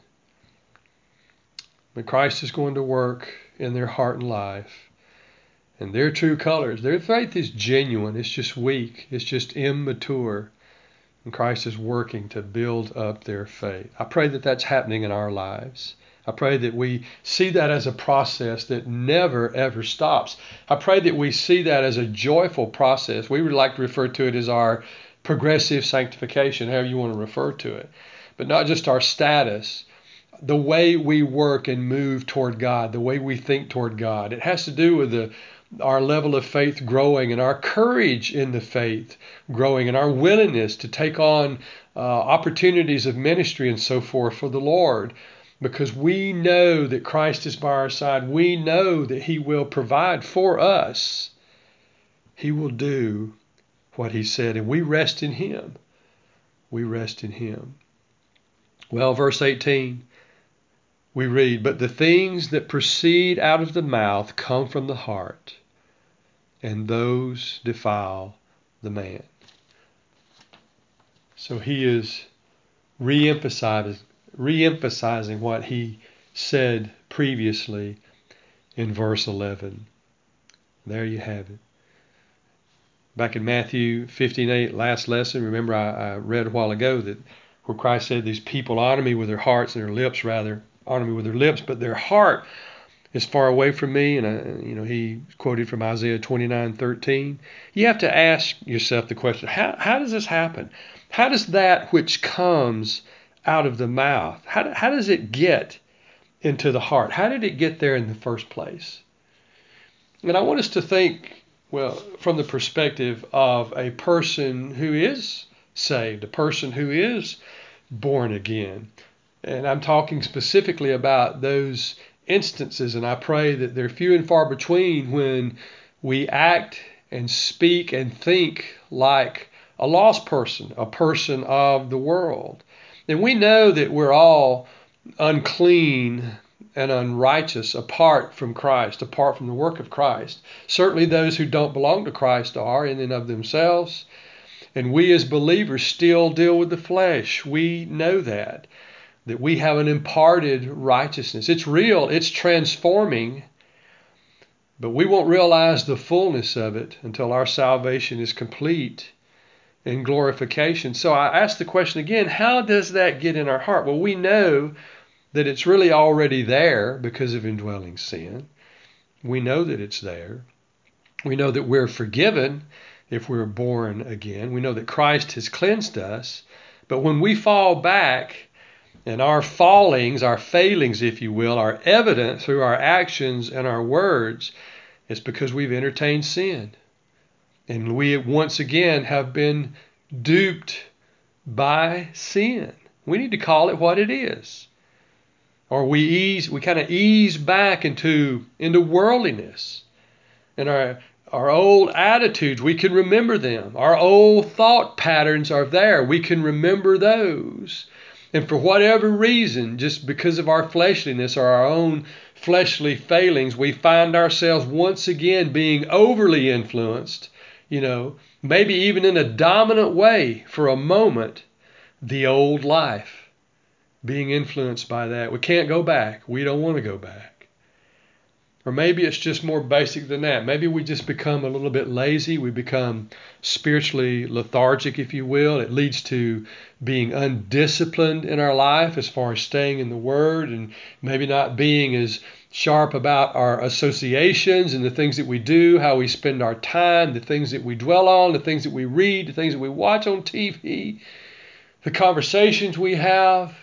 But Christ is going to work in their heart and life. And their true colors, their faith is genuine. It's just weak. It's just immature. And Christ is working to build up their faith. I pray that that's happening in our lives. I pray that we see that as a process that never, ever stops. I pray that we see that as a joyful process. We would like to refer to it as our progressive sanctification, however you want to refer to it. But not just our status, the way we work and move toward God, the way we think toward God. It has to do with our level of faith growing, and our courage in the faith growing, and our willingness to take on opportunities of ministry and so forth for the Lord. Because we know that Christ is by our side. We know that he will provide for us. He will do what he said, and we rest in him. We rest in him. Well, verse 18, we read, but the things that proceed out of the mouth come from the heart, and those defile the man. So he is re-emphasizing what he said previously in verse 11. There you have it. Back in Matthew 15:8, last lesson, remember I read a while ago that where Christ said, these people honor me with their hearts, and their lips rather, honor me with their lips, but their heart is far away from me. And he quoted from Isaiah 29:13. You have to ask yourself the question, how does this happen? How does that which comes out of the mouth, how does it get into the heart? How did it get there in the first place? And I want us to think, well, from the perspective of a person who is saved, a person who is born again. And I'm talking specifically about those instances, and I pray that they're few and far between, when we act and speak and think like a lost person, a person of the world. And we know that we're all unclean and unrighteous apart from Christ, apart from the work of Christ. Certainly those who don't belong to Christ are in and of themselves. And we as believers still deal with the flesh. We know that we have an imparted righteousness. It's real, it's transforming, but we won't realize the fullness of it until our salvation is complete in glorification. So I ask the question again, how does that get in our heart? Well, we know that it's really already there because of indwelling sin. We know that it's there. We know that we're forgiven if we're born again. We know that Christ has cleansed us. But when we fall back, and our fallings, our failings, if you will, are evident through our actions and our words, it's because we've entertained sin. And we once again have been duped by sin. We need to call it what it is. Or we kind of ease back into worldliness. And our old attitudes, we can remember them. Our old thought patterns are there. We can remember those. And for whatever reason, just because of our fleshliness or our own fleshly failings, we find ourselves once again being overly influenced, maybe even in a dominant way for a moment, the old life, being influenced by that. We can't go back. We don't want to go back. Or maybe it's just more basic than that. Maybe we just become a little bit lazy. We become spiritually lethargic, if you will. It leads to being undisciplined in our life as far as staying in the Word, and maybe not being as sharp about our associations and the things that we do, how we spend our time, the things that we dwell on, the things that we read, the things that we watch on TV, the conversations we have.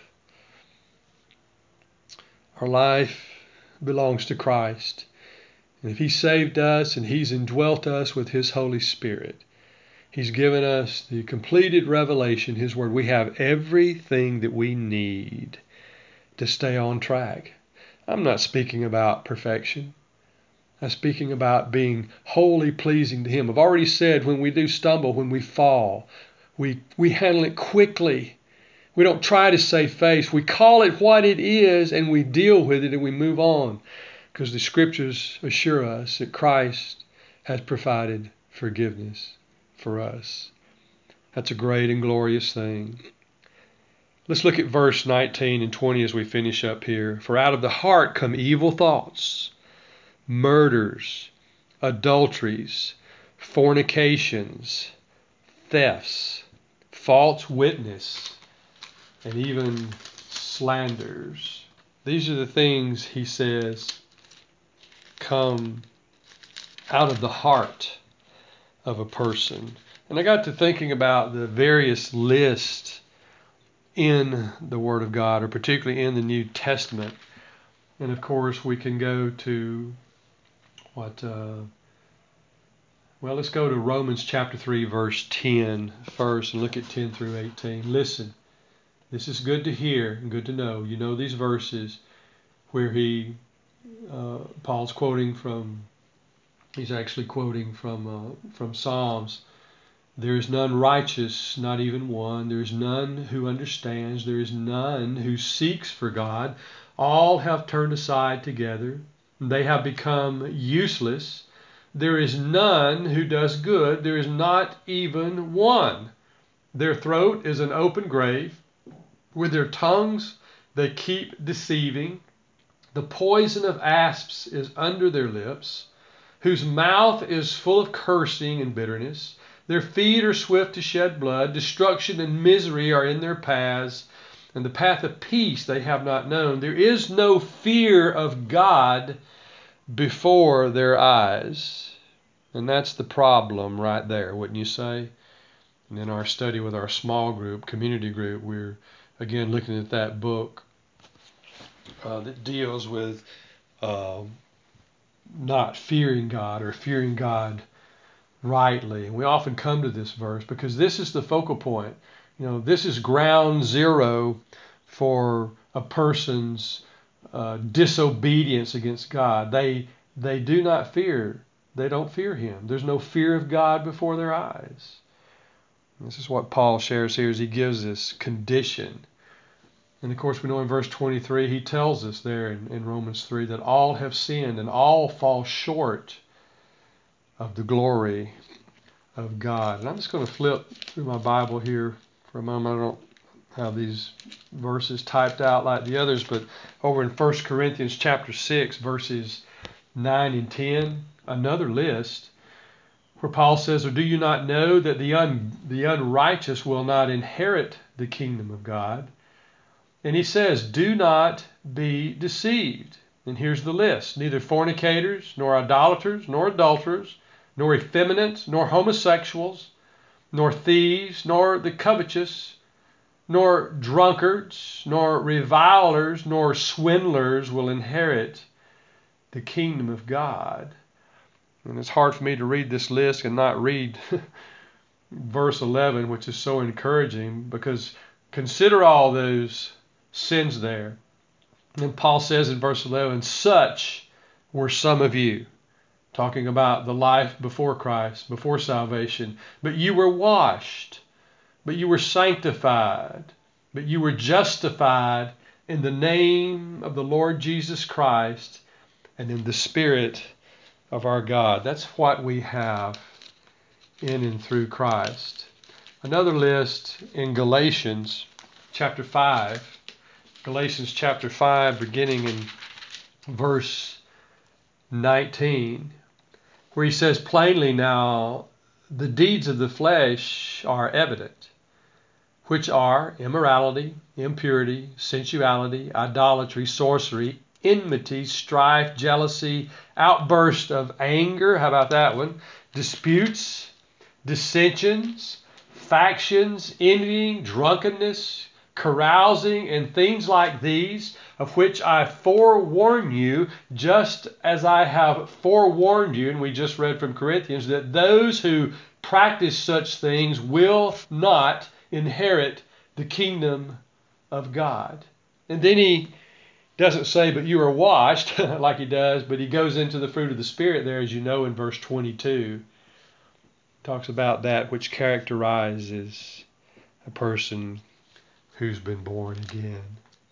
Our life belongs to Christ. And if He saved us and He's indwelt us with His Holy Spirit, He's given us the completed revelation, His Word. We have everything that we need to stay on track. I'm not speaking about perfection. I'm speaking about being wholly pleasing to Him. I've already said when we do stumble, when we fall, we handle it quickly. We don't try to save face. We call it what it is and we deal with it and we move on, because the Scriptures assure us that Christ has provided forgiveness for us. That's a great and glorious thing. Let's look at verse 19 and 20 as we finish up here. For out of the heart come evil thoughts, murders, adulteries, fornications, thefts, false witness, and even slanders. These are the things, he says, come out of the heart of a person. And I got to thinking about the various lists in the Word of God, or particularly in the New Testament. And of course, we can go to let's go to Romans chapter 3, verse 10 first, and look at 10 through 18. Listen. This is good to hear and good to know. You know these verses where Paul's quoting from, he's actually quoting from Psalms. There is none righteous, not even one. There is none who understands. There is none who seeks for God. All have turned aside together. They have become useless. There is none who does good. There is not even one. Their throat is an open grave. With their tongues they keep deceiving. The poison of asps is under their lips, whose mouth is full of cursing and bitterness. Their feet are swift to shed blood. Destruction and misery are in their paths, and the path of peace they have not known. There is no fear of God before their eyes. And that's the problem right there, wouldn't you say? And in our study with our small group, community group, we're again looking at that book that deals with not fearing God or fearing God rightly. And we often come to this verse because this is the focal point. This is ground zero for a person's disobedience against God. They do not fear. They don't fear Him. There's no fear of God before their eyes. This is what Paul shares here as he gives this condition. And of course, we know in verse 23, he tells us there in Romans 3 that all have sinned and all fall short of the glory of God. And I'm just going to flip through my Bible here for a moment. I don't have these verses typed out like the others, but over in 1 Corinthians chapter 6, verses 9 and 10, another list where Paul says, or do you not know that the unrighteous will not inherit the kingdom of God? And he says, do not be deceived. And here's the list. Neither fornicators, nor idolaters, nor adulterers, nor effeminate, nor homosexuals, nor thieves, nor the covetous, nor drunkards, nor revilers, nor swindlers will inherit the kingdom of God. And it's hard for me to read this list and not read verse 11, which is so encouraging, because consider all those sins there. And Paul says in verse 11, such were some of you, talking about the life before Christ, before salvation. But you were washed, but you were sanctified, but you were justified in the name of the Lord Jesus Christ and in the Spirit of our God. That's what we have in and through Christ. Another list in Galatians chapter 5. Galatians chapter 5, beginning in verse 19, where he says plainly, now the deeds of the flesh are evident, which are immorality, impurity, sensuality, idolatry, sorcery, enmity, strife, jealousy, outburst of anger, how about that one? Disputes, dissensions, factions, envying, drunkenness, carousing, and things like these, of which I forewarn you, just as I have forewarned you, and we just read from Corinthians, that those who practice such things will not inherit the kingdom of God. And then he doesn't say, but you are washed, like he does, but he goes into the fruit of the Spirit there, as you know, in verse 22. Talks about that which characterizes a person who's been born again.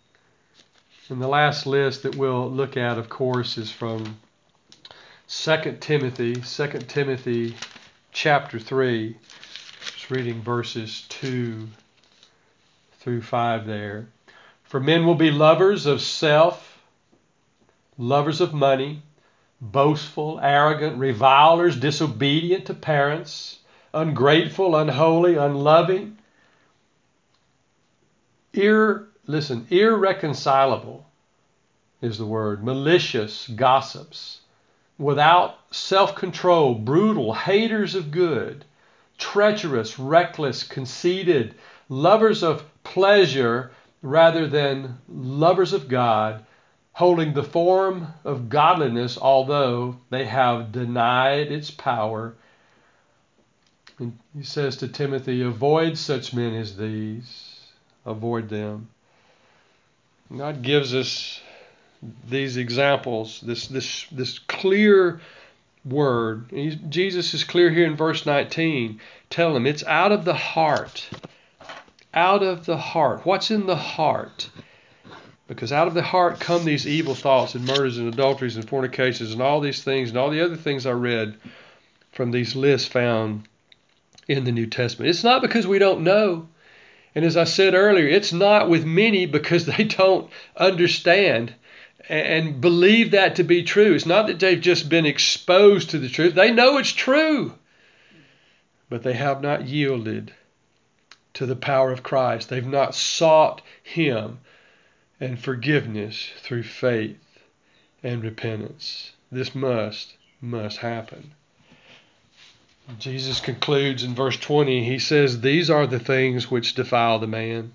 And the last list that we'll look at, of course, is from 2 Timothy chapter 3. Just reading verses 2 through 5 there. For men will be lovers of self, lovers of money, boastful, arrogant, revilers, disobedient to parents, ungrateful, unholy, unloving, irreconcilable is the word, malicious, gossips, without self-control, brutal, haters of good, treacherous, reckless, conceited, lovers of pleasure rather than lovers of God, holding the form of godliness, although they have denied its power. And he says to Timothy, avoid such men as these. Avoid them. God gives us these examples, this clear word. Jesus is clear here in verse 19. Tell them it's out of the heart. Out of the heart. What's in the heart? Because out of the heart come these evil thoughts and murders and adulteries and fornications and all these things and all the other things I read from these lists found in the New Testament. It's not because we don't know. And as I said earlier, it's not with many because they don't understand and believe that to be true. It's not that they've just been exposed to the truth. They know it's true. But they have not yielded to the power of Christ. They've not sought Him and forgiveness through faith and repentance. This must happen. Jesus concludes in verse 20. He says, these are the things which defile the man.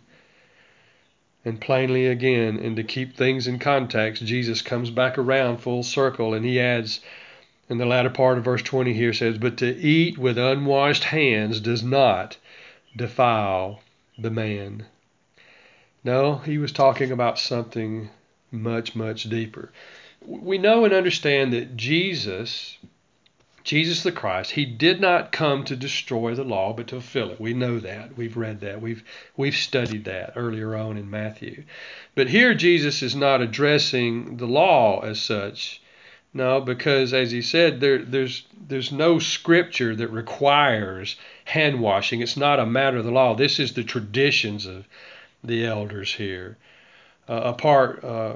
And plainly again, and to keep things in context, Jesus comes back around full circle, and he adds in the latter part of verse 20 here, says, but to eat with unwashed hands does not defile the man. No, he was talking about something much, much deeper. We know and understand that Jesus the Christ, he did not come to destroy the law, but to fulfill it. We know that. We've read that. We've studied that earlier on in Matthew. But here Jesus is not addressing the law as such. No, because as he said, there's no scripture that requires hand washing. It's not a matter of the law. This is the traditions of the elders here. Apart,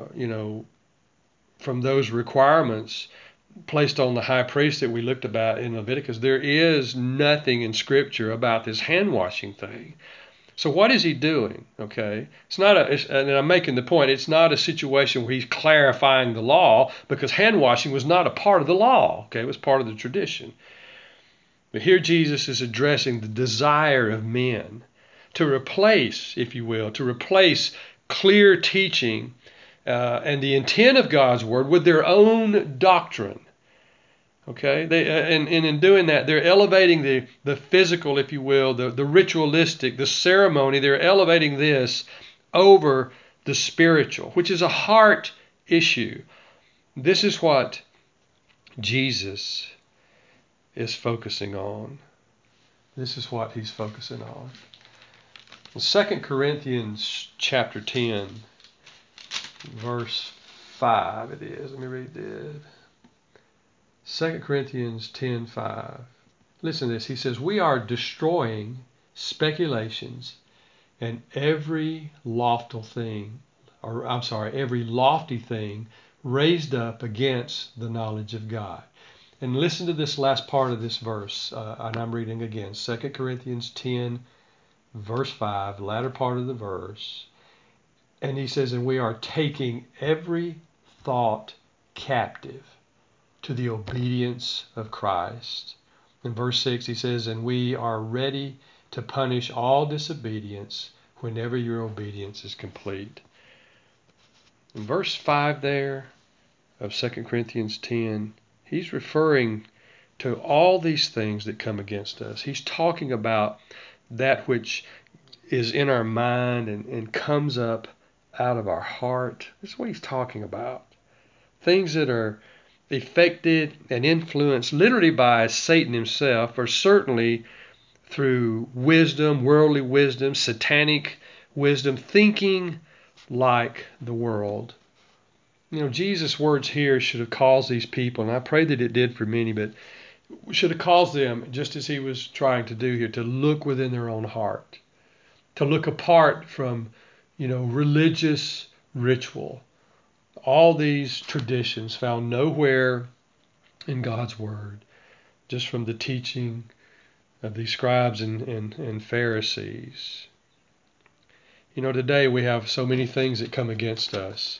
from those requirements placed on the high priest that we looked about in Leviticus, there is nothing in Scripture about this hand washing thing. So what is he doing? Okay, it's not and I'm making the point, it's not a situation where he's clarifying the law, because hand washing was not a part of the law. Okay, it was part of the tradition. But here Jesus is addressing the desire of men to replace, if you will, to replace clear teaching and the intent of God's Word with their own doctrine. Okay, and in doing that, they're elevating the physical, if you will, the ritualistic, the ceremony. They're elevating this over the spiritual, which is a heart issue. This is what Jesus is focusing on. This is what he's focusing on. In 2 Corinthians chapter 10, verse 5 it is. Let me read this. 2 Corinthians 10:5. Listen to this. He says, "We are destroying speculations and every lofty thing raised up against the knowledge of God." And listen to this last part of this verse, and I'm reading again, 2 Corinthians 10, verse 5, the latter part of the verse. And he says, "And we are taking every thought captive to the obedience of Christ." In verse 6 he says, "And we are ready to punish all disobedience whenever your obedience is complete." In verse 5 there of 2 Corinthians 10, he's referring to all these things that come against us. He's talking about that which is in our mind and comes up out of our heart. This is what he's talking about. Things that are affected and influenced literally by Satan himself, or certainly through wisdom, worldly wisdom, satanic wisdom, thinking like the world. You know, Jesus' words here should have caused these people, and I pray that it did for many, but should have caused them, just as he was trying to do here, to look within their own heart, to look apart from, religious ritual. All these traditions found nowhere in God's Word, just from the teaching of these scribes and Pharisees. Today we have so many things that come against us.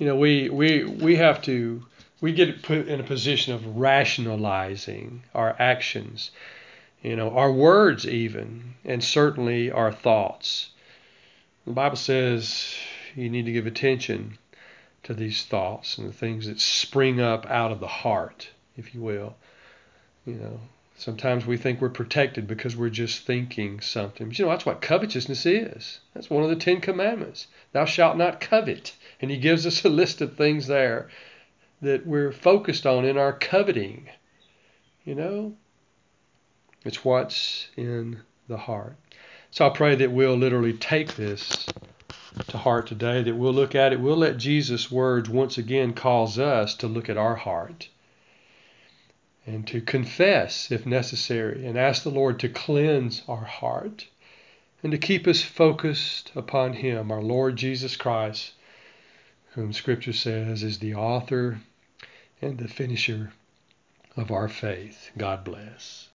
We get put in a position of rationalizing our actions, our words even, and certainly our thoughts. The Bible says you need to give attention to these thoughts and the things that spring up out of the heart, if you will. Sometimes we think we're protected because we're just thinking something. But that's what covetousness is. That's one of the 10 Commandments. Thou shalt not covet. And he gives us a list of things there that we're focused on in our coveting. It's what's in the heart. So I pray that we'll literally take this to heart today, that we'll look at it. We'll let Jesus' words once again cause us to look at our heart and to confess if necessary and ask the Lord to cleanse our heart and to keep us focused upon Him, our Lord Jesus Christ, whom Scripture says is the author and the finisher of our faith. God bless.